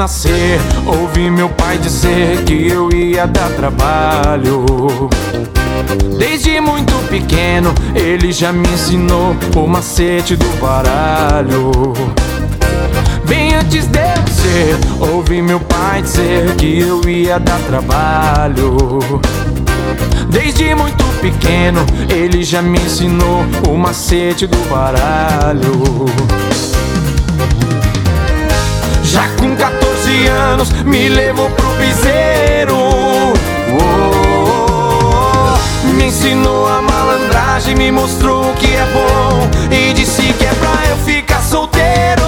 nascer, ouvi meu pai dizer que eu ia dar trabalho. Desde muito pequeno, ele já me ensinou o macete do baralho. Bem antes de eu ser, ouvi meu pai dizer que eu ia dar trabalho. Desde muito pequeno, ele já me ensinou o macete do baralho. Já com 14 anos, me levou pro piseiro. Me ensinou a malandragem, me mostrou o que é bom e disse que é pra eu ficar solteiro.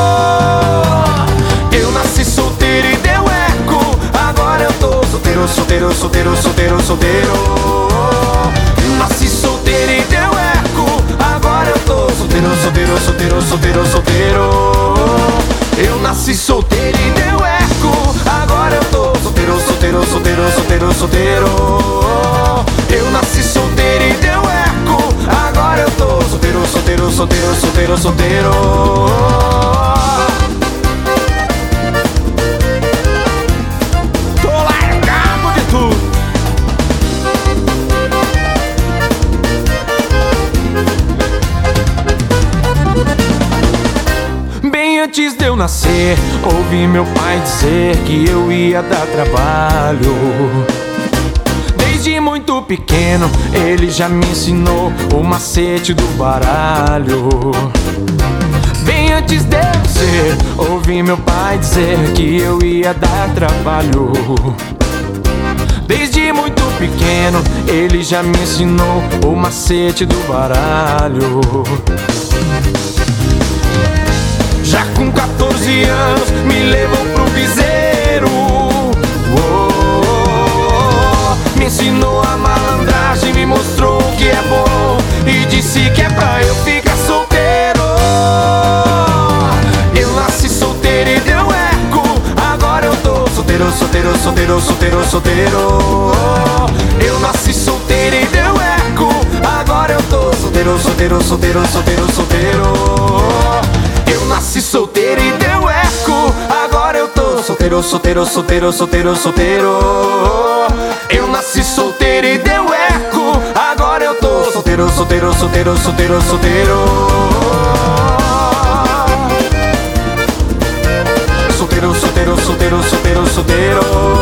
Eu nasci solteiro e deu eco, agora eu tô solteiro, solteiro, solteiro, solteiro, solteiro. Nasci solteiro e deu eco, agora eu tô solteiro, solteiro, solteiro, solteiro, solteiro. Eu nasci solteiro e deu eco, agora eu tô solteiro, solteiro, solteiro, solteiro, solteiro. Eu nasci solteiro e deu eco, agora eu tô solteiro, solteiro, solteiro, solteiro, solteiro. Tô largado de tudo. Bem antes de eu nascer, ouvi meu pai dizer que eu ia dar trabalho. Desde muito pequeno, ele já me ensinou o macete do baralho. Bem antes de eu ser, ouvi meu pai dizer que eu ia dar trabalho. Desde muito pequeno, ele já me ensinou o macete do baralho. Já com 14 anos, me levou pro piseiro. Me ensinou a malandragem, me mostrou o que é bom e disse que é pra eu ficar solteiro. Eu nasci solteiro e deu eco, agora eu tô solteiro, solteiro, solteiro, solteiro, solteiro. Eu nasci solteiro e deu eco, agora eu tô solteiro, solteiro, solteiro, solteiro, solteiro. Eu nasci solteiro e deu eco, agora eu tô solteiro, solteiro, solteiro, solteiro, solteiro. Eu nasci solteiro e deu eco, agora eu tô solteiro, solteiro, solteiro, solteiro, solteiro. Solteiro, solteiro, solteiro, solteiro, solteiro.